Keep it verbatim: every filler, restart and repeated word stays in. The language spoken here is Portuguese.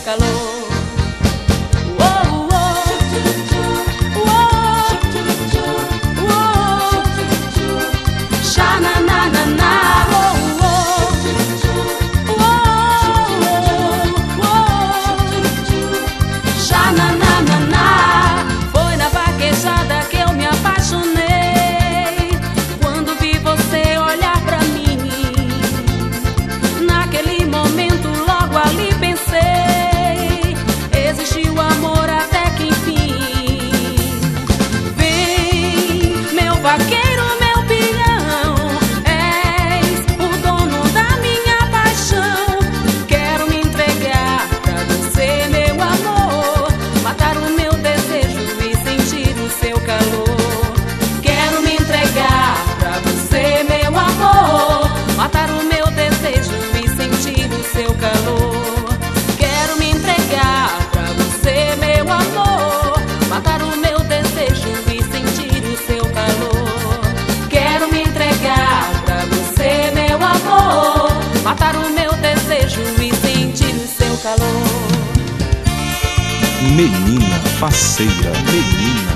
calor. Vaqueiro, meu pilhão, és o dono da minha paixão. Quero me entregar pra você, meu amor, matar o meu desejo e sentir o seu calor. Quero me entregar pra você, meu amor, matar o meu desejo e sentir o seu calor. Quero me entregar pra você, meu amor, matar o meu desejo e sentir o seu calor. Matar o meu desejo e sentir o seu calor. Menina faceira, menina